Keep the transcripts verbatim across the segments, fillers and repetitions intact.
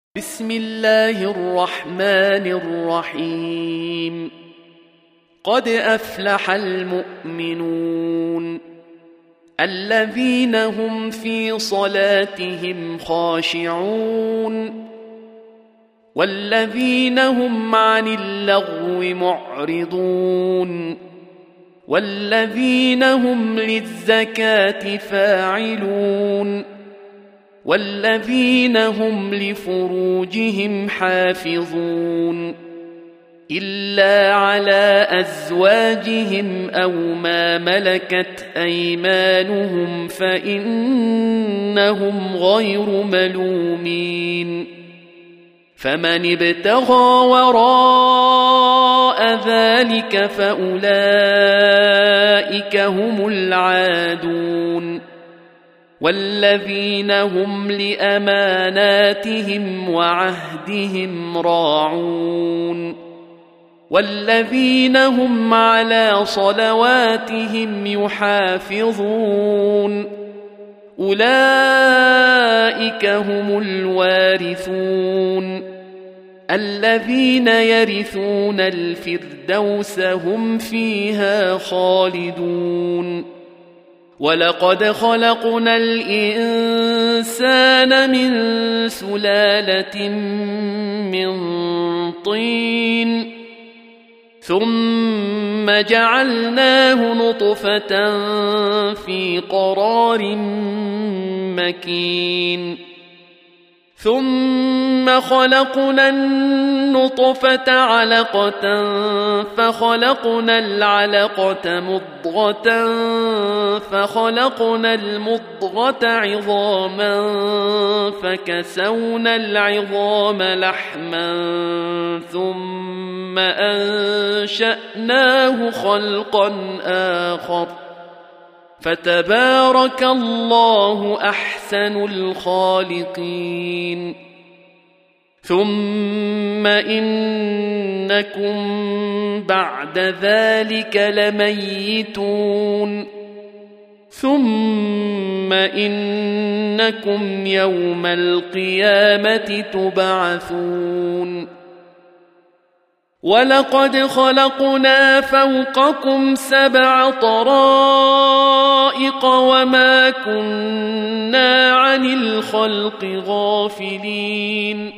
بسم الله الرحمن الرحيم. قد أفلح المؤمنون الذين هم في صلاتهم خاشعون والذين هم عن اللغو معرضون والذين هم للزكاة فاعلون والذين هم لفروجهم حافظون إلا على أزواجهم أو ما ملكت أيمانهم فإنهم غير ملومين. فمن ابتغى وراء ذلك فأولئك هم العادون والذين هم لأماناتهم وعهدهم راعون والذين هم على صلواتهم يحافظون أولئك هم الوارثون الذين يرثون الفردوس هم فيها خالدون. ولقد خلقنا الإنسان من سلالة من طين ثم جعلناه نطفة في قرار مكين ثم خلقنا النطفة علقة فخلقنا العلقة مضغة فخلقنا المضغة عظاما فكسونا العظام لحما ثم أنشأناه خلقا آخر فتبارك الله أحسن الخالقين. ثم إنكم بعد ذلك لميتون ثم إنكم يوم القيامة تبعثون. ولقد خلقنا فوقكم سبع طرائق وما كنا عن الخلق غافلين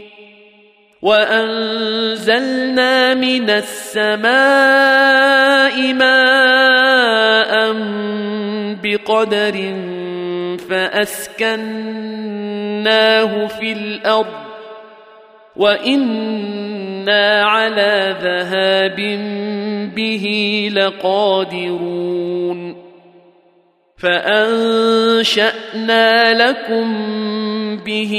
وأنزلنا من السماء ماء بقدر فأسكناه في الأرض وإنا على ذهاب به لقادرون. فأنشأنا لكم به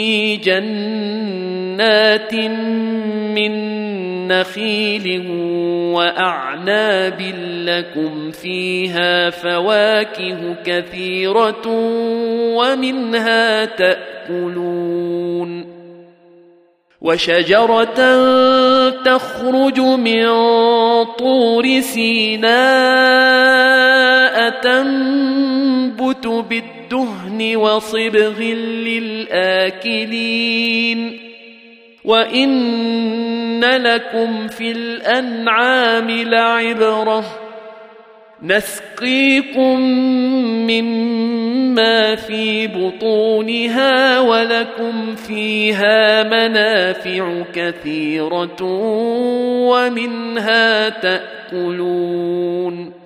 جنات من نخيل وأعناب لكم فيها فواكه كثيرة ومنها تأكلون. وشجرة تخرج من طور سيناء تنبت بالدهن وصبغ للآكلين وإن لكم في الأنعام لعبرة نسقيكم مما في بطونها ولكم فيها منافع كثيرة ومنها تأكلون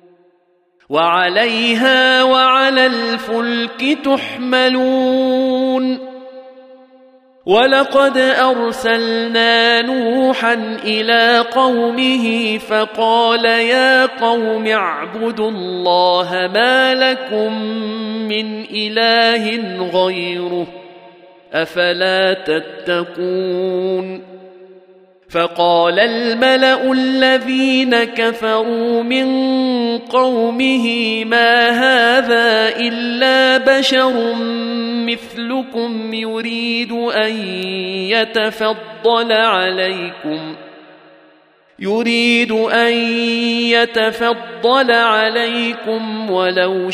وعليها وعلى الفلك تحملون. ولقد أرسلنا نوحا إلى قومه فقال يا قوم اعبدوا الله ما لكم من إله غيره أفلا تتقون. فقال الملأ الذين كفروا من قومه ما هذا إلا بشر مثلكم يريد أن يتفضل عليكم يريد أن يتفضل عليكم ولو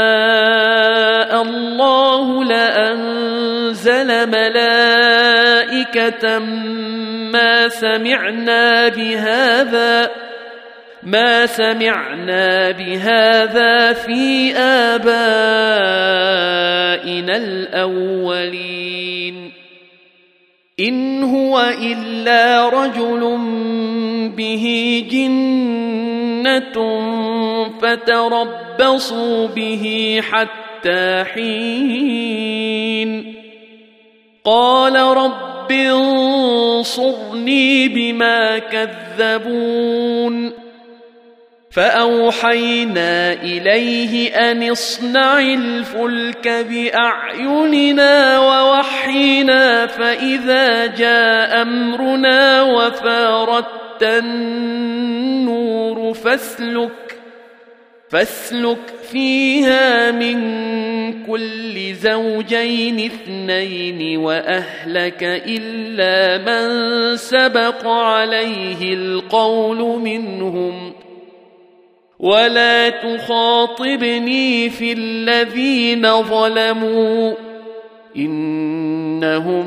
شاء الله لأنزل ملائكة ملائكة ما سمعنا بهذا ما سمعنا بهذا في آبائنا الأولين إن هو إلا رجل به جنة فتربصوا به حتى حين قال رب انصرني بما كذبون فأوحينا إليه أن اصنع الفلك بأعيننا ووحينا فإذا جاء أمرنا وفارت النور فاسلك فاسلك فيها من كل زوجين اثنين وأهلك إلا من سبق عليه القول منهم ولا تخاطبني في الذين ظلموا إنهم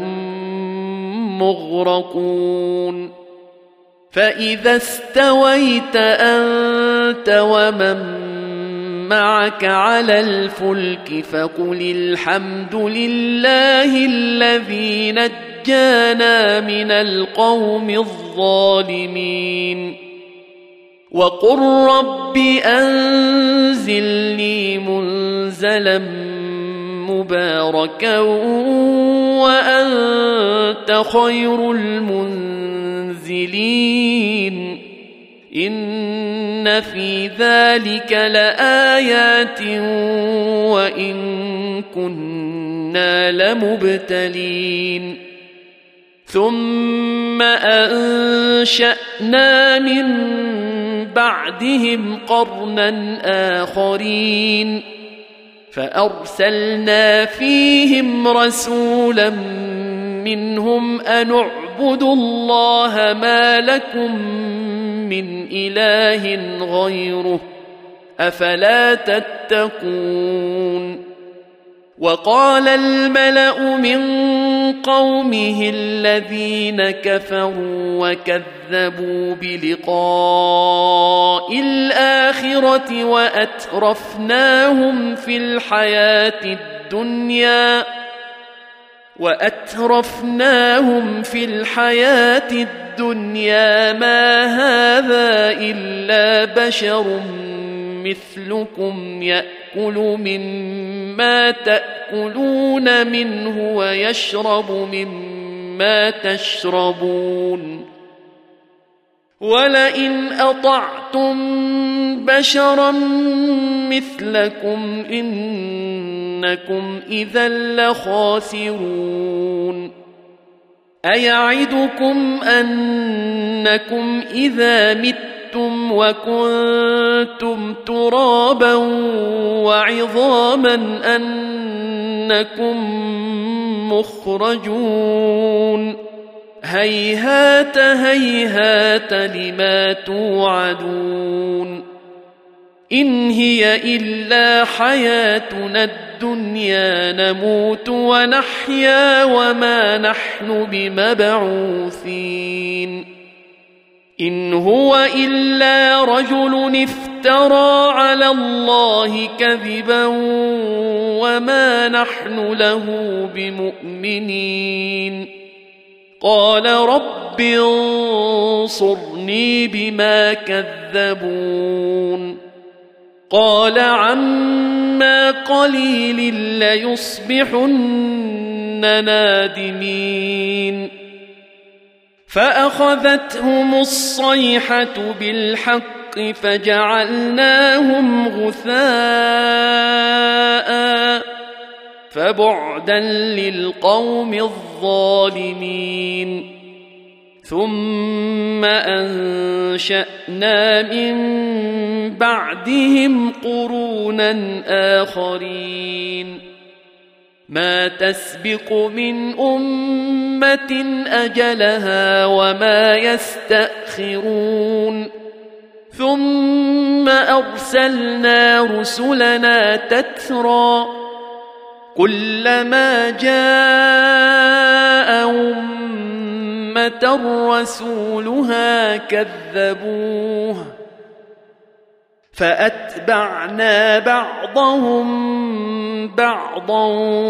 مغرقون فإذا استويت أنت ومن معك على الفلك فقل الحمد لله الذي نجانا من القوم الظالمين وقل رب أنزلني منزلا مباركا وأنت خير المنزلين إن في ذلك لآيات وإن كنا لمبتلين ثم أنشأنا من بعدهم قرنا آخرين فأرسلنا فيهم رسولا منهم أن اعبدوا الله ما لكم من إله غيره أفلا تتقون وقال الملأ من قومه الذين كفروا وكذبوا بلقاء الآخرة وأترفناهم في الحياة الدنيا وأترفناهم في الحياة الدنيا ما هذا إلا بشر مثلكم يأكل مما تأكلون منه ويشرب مما تشربون ولئن أطعتم بشرا مثلكم إنكم إذا لخاسرون أيعدكم أنكم إذا متم وكنتم ترابا وعظاما أنكم مخرجون هيهات هيهات لما توعدون إن هي إلا حياتنا الدنيا نموت ونحيا وما نحن بمبعوثين إن هو إلا رجل افترى على الله كذبا وما نحن له بمؤمنين قال رب انصرني بما كذبون قال عما قليل ليصبحن نادمين فأخذتهم الصيحة بالحق فجعلناهم غثاء فبعدا للقوم الظالمين ثم أنشأنا من بعدهم قرونا آخرين ما تسبق من أمة أجلها وما يستأخرون ثم أرسلنا رسلنا تترى كلما جاء أمة أمة رسولها كذبوه فأتبعنا بعضهم بعضا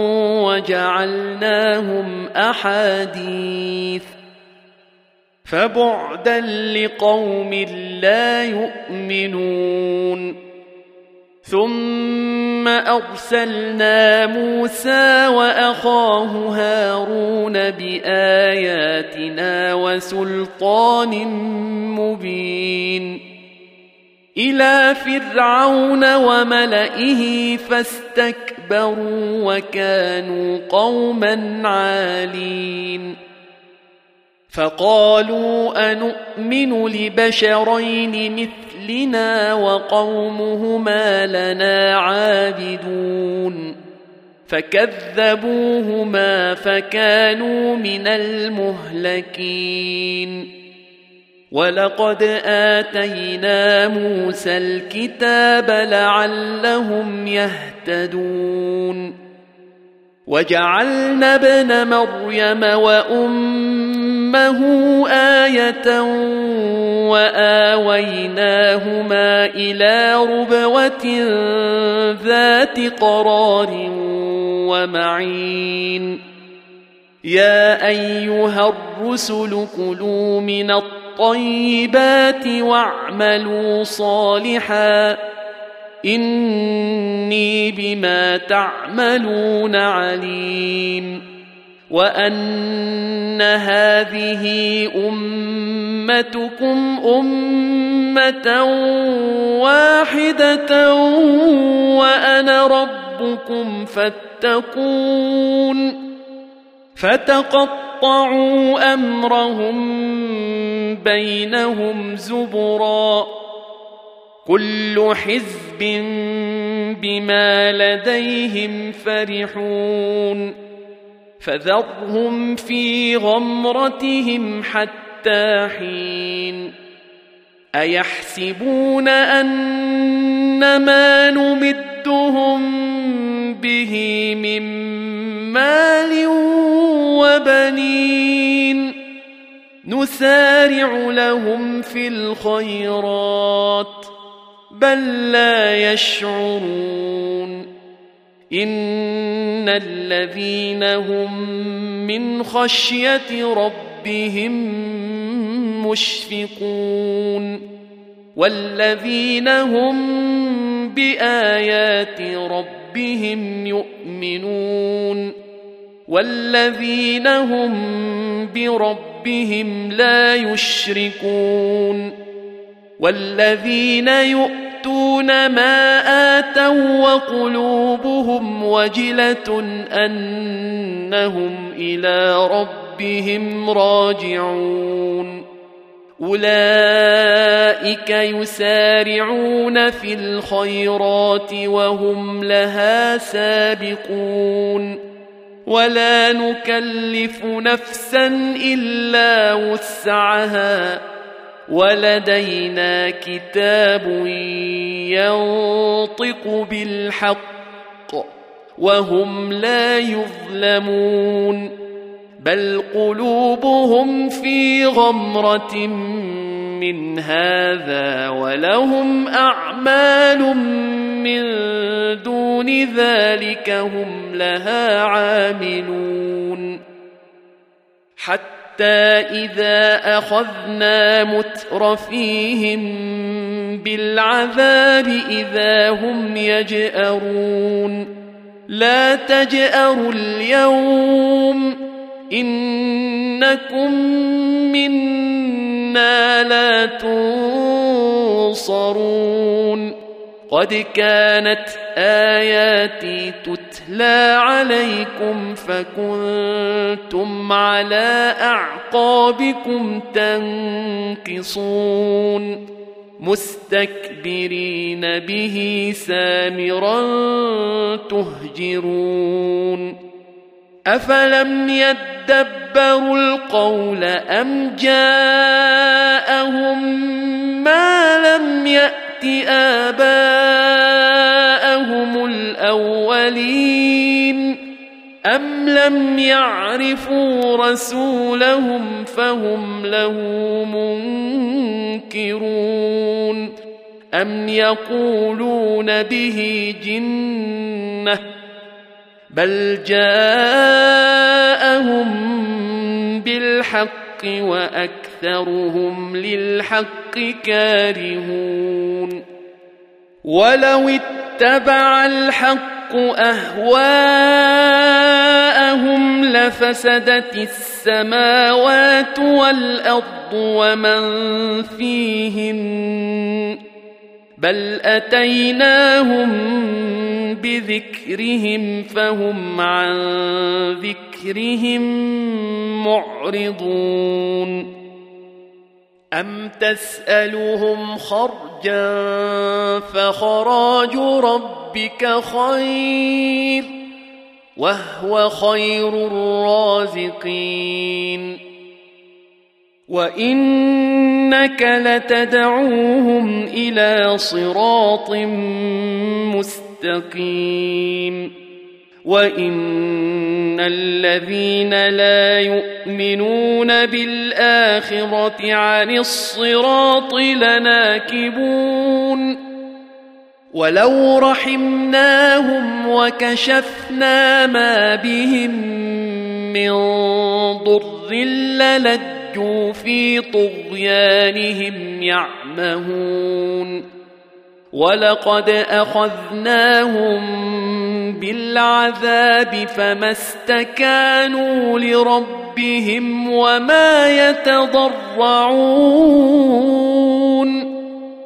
وجعلناهم أحاديث فبعدا لقوم لا يؤمنون ثم أرسلنا موسى وأخاه هارون بآياتنا وسلطان مبين إلى فرعون وملئه فاستكبروا وكانوا قوما عالين فقالوا أنؤمن لبشرين مثلنا وقومهما لنا عابدون فكذبوهما فكانوا من المهلكين ولقد آتينا موسى الكتاب لعلهم يهتدون وجعلنا ابن مريم وأمه آية وآويناهما إلى ربوة ذات قرار ومعين يا أيها الرسل كلوا من الطيبات واعملوا صالحا إني بما تعملون عليم وأن هذه أمتكم أمة واحدة وأنا ربكم فاتقون فتقطعوا أمرهم بينهم زبرا كل حزب بما لديهم فرحون فذرهم في غمرتهم حتى حين أيحسبون أن ما نمدهم به من مال وبنين نسارع لهم في الخيرات بل لا يشعرون إن الذين هم من خشية ربهم مشفقون والذين هم بآيات ربهم يؤمنون والذين هم بربهم لا يشركون والذين يؤتون ما آتوا وقلوبهم وجلة أنهم إلى ربهم راجعون أولئك يسارعون في الخيرات وهم لها سابقون ولا نكلف نفسا إلا وسعها ولدينا كتاب ينطق بالحق وهم لا يظلمون بل قلوبهم في غمرة من هذا ولهم أعمال من دون ذلك هم لها عاملون حتى إذا أخذنا مترفيهم بالعذاب إذا هم يجأرون لا تجأروا اليوم إنكم منا لا تنصرون قد كانت آياتي تتلى عليكم فكنتم على أعقابكم تنكصون مستكبرين به سامرا تهجرون أفلم يدبروا القول أم جاءهم ما لم يأت آباءهم الأولين أم لم يعرفوا رسولهم فهم له منكرون أم يقولون به جنة بل جاءهم بالحق وأكثرهم للحق كارهون ولو اتبع الحق أهواءهم لفسدت السماوات والأرض ومن فيهن بل أتيناهم بذكرهم فهم عن ذكرهم معرضون أم تسألهم خرجا فخراج ربك خير وهو خير الرازقين وإنك لتدعوهم إلى صراط مستقيم وإن الذين لا يؤمنون بالآخرة عن الصراط لناكبون ولو رحمناهم وكشفنا ما بهم من ضر للجوا في طغيانهم يعمهون ولقد أخذناهم بالعذاب فما استكانوا لربهم وما يتضرعون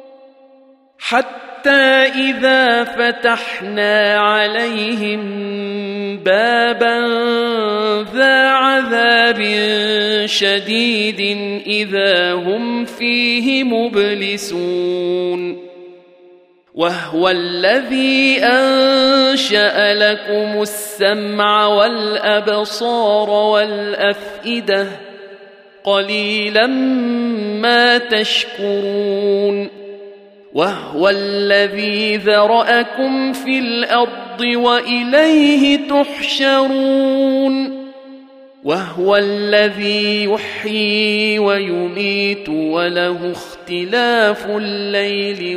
حتى إذا فتحنا عليهم بابا ذا عذاب شديد إذا هم فيه مبلسون وهو الذي أنشأ لكم السمع والأبصار والأفئدة قليلا ما تشكرون وهو الذي ذرأكم في الأرض وإليه تحشرون وهو الذي يحيي ويميت وله اختلاف الليل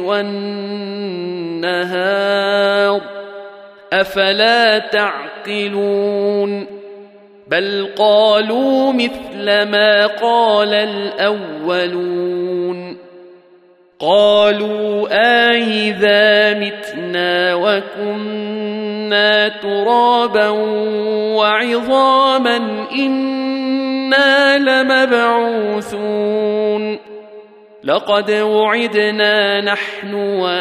والنهار أفلا تعقلون بل قالوا مثل ما قال الأولون قالوا آئذا متنا وكنا ترابا وعظاما إنا لمبعوثون لقد وعدنا نحن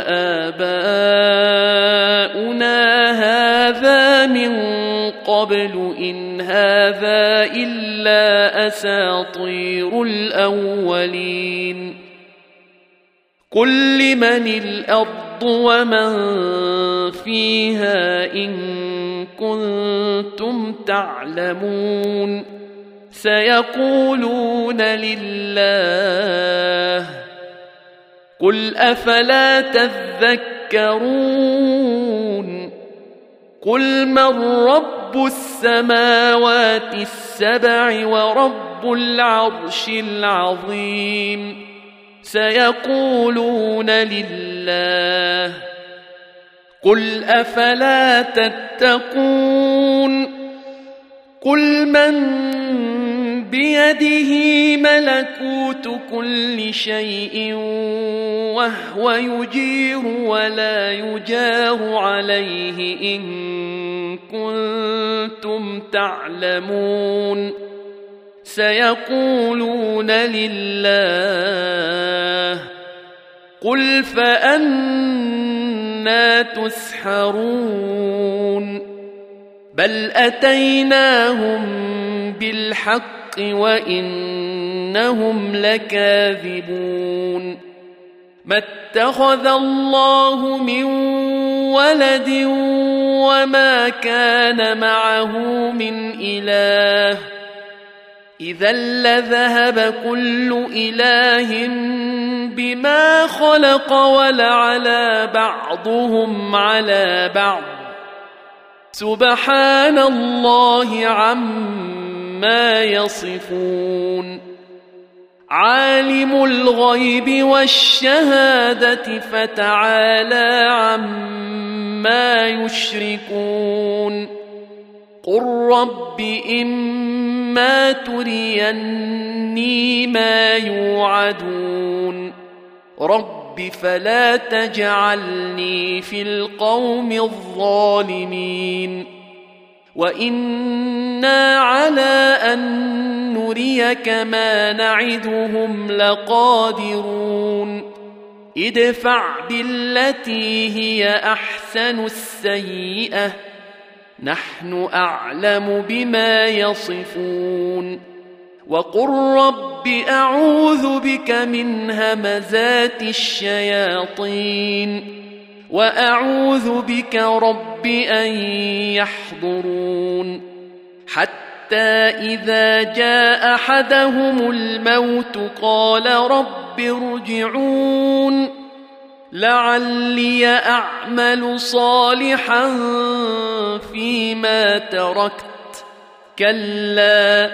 وآباؤنا هذا من قبل إن هذا إلا أساطير الأولين قل لمن الأرض ومن فيها إن كنتم تعلمون سيقولون لله قل أفلا تذكرون قل من رب السماوات السبع ورب العرش العظيم سيقولون لله قل أفلا تتقون قل من بيده ملكوت كل شيء وهو يجير ولا يجار عليه إن كنتم تعلمون سيقولون لله قل فأنى تسحرون بل أتيناهم بالحق وإنهم لكاذبون ما اتخذ الله من ولد وما كان معه من إله إذا لذهب كل إله بما خلق ولعلى بعضهم على بعض سبحان الله عما يصفون عالم الغيب والشهادة فتعالى عما يشركون قل رب إما تريني ما يوعدون رب فلا تجعلني في القوم الظالمين وإنا على أن نريك ما نعدهم لقادرون ادفع بالتي هي أحسن السيئة نحن أعلم بما يصفون وقل رب أعوذ بك من همزات الشياطين وأعوذ بك رب أن يحضرون حتى إذا جاء أحدهم الموت قال رب ارجعون لعلي أعمل صالحا فيما تركت كلا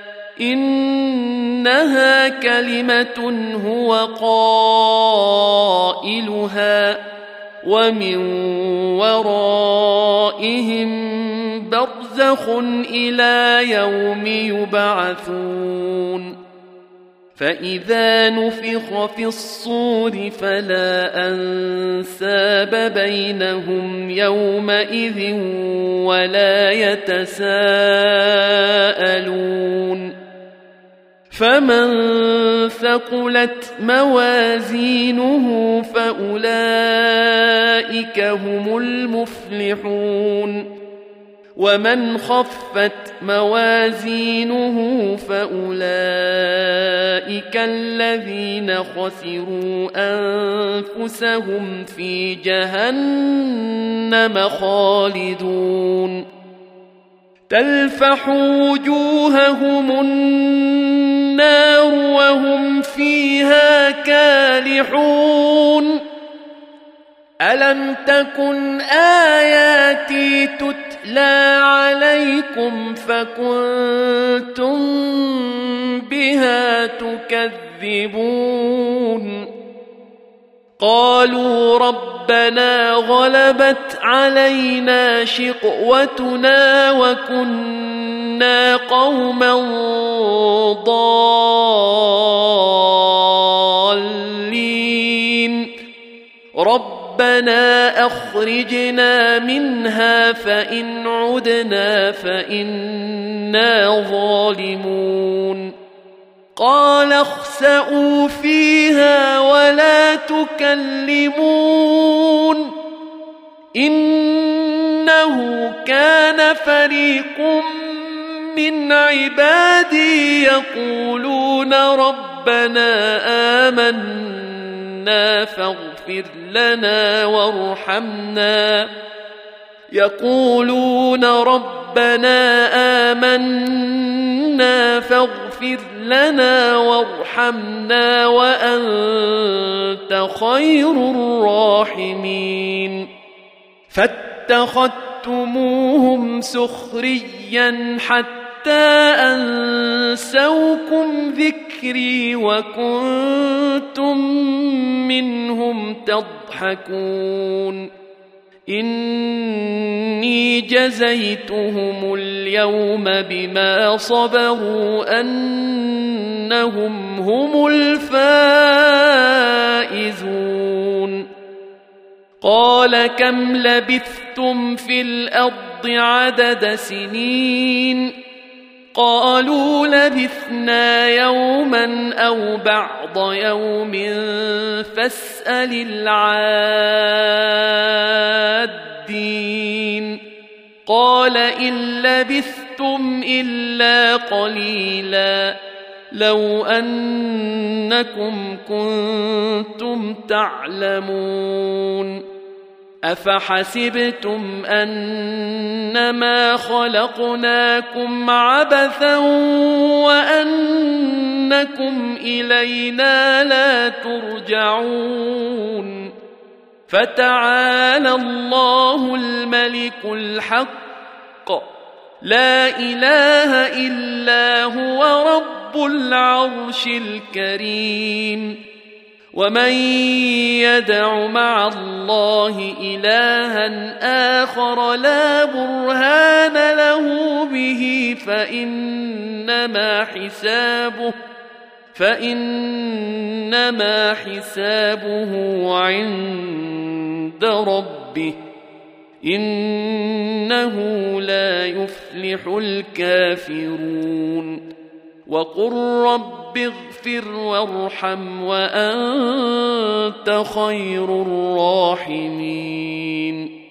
إنها كلمة هو قائلها ومن ورائهم برزخ إلى يوم يبعثون فإذا نفخ في الصور فلا أنساب بينهم يومئذ ولا يتساءلون فمن ثقلت موازينه فأولئك هم المفلحون ومن خفت موازينه فأولئك الذين خسروا أنفسهم في جهنم خالدون تلفح وجوههم النار وهم فيها كالحون ألم تكن آياتي تتلى عليكم فكنتم بها تكذبون قالوا ربنا غلبت علينا شقوتنا وكنا قوما ضالين ربنا أخرجنا منها فإن عدنا فإنا ظالمون قال اخسئوا فيها ولا تكلمون إنه كان فريق من عبادي يقولون ربنا آمنا فاغفر لنا وارحمنا يقولون ربنا آمنا فاغفر لنا وارحمنا وأنت خير الراحمين فاتخذتموهم سخريا حتى أنسوكم ذكري وكنتم منهم تضحكون إني جزيتهم اليوم بما صبروا أنهم هم الفائزون قال كم لبثتم في الأرض عدد سنين قالوا لبثنا يوما أو بعض يوم فاسأل العادين قال إن لبثتم إلا قليلا لو أنكم كنتم تعلمون أفحسبتم أنما خلقناكم عبثا وأنكم إلينا لا ترجعون فتعالى الله الملك الحق لا إله إلا هو رب العرش الكريم. ومن يدع مع الله إلها آخر لا برهان له به فإنما حسابه فإنما حسابه عند ربه إنه لا يفلح الكافرون. وقل رب اغفر وارحم وأنت خير الراحمين.